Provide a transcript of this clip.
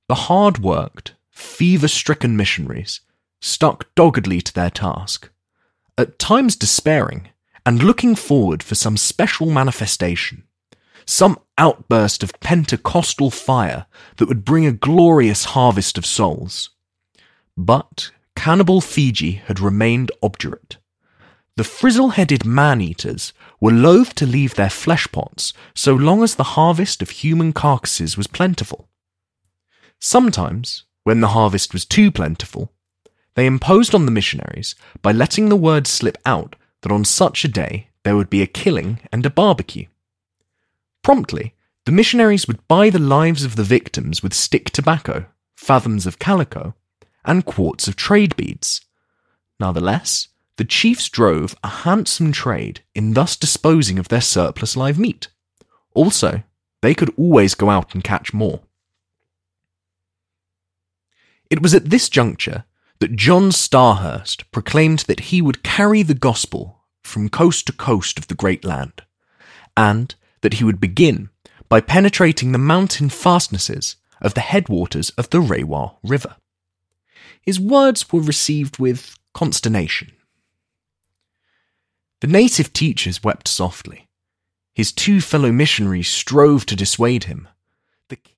The hard-worked, fever-stricken missionaries stuck doggedly to their task, at times despairing and looking forward for some special manifestation, some outburst of Pentecostal fire that would bring a glorious harvest of souls. But cannibal Fiji had remained obdurate. The frizzle-headed man-eaters were loath to leave their flesh pots so long as the harvest of human carcasses was plentiful. Sometimes, when the harvest was too plentiful, they imposed on the missionaries by letting the word slip out that on such a day there would be a killing and a barbecue. Promptly, the missionaries would buy the lives of the victims with stick tobacco, fathoms of calico, and quarts of trade beads. Nonetheless, the chiefs drove a handsome trade in thus disposing of their surplus live meat. Also, they could always go out and catch more. It was at this juncture that John Starhurst proclaimed that he would carry the gospel from coast to coast of the great land, and that he would begin by penetrating the mountain fastnesses of the headwaters of the Rewa River. His words were received with consternation. The native teachers wept softly. His two fellow missionaries strove to dissuade him. The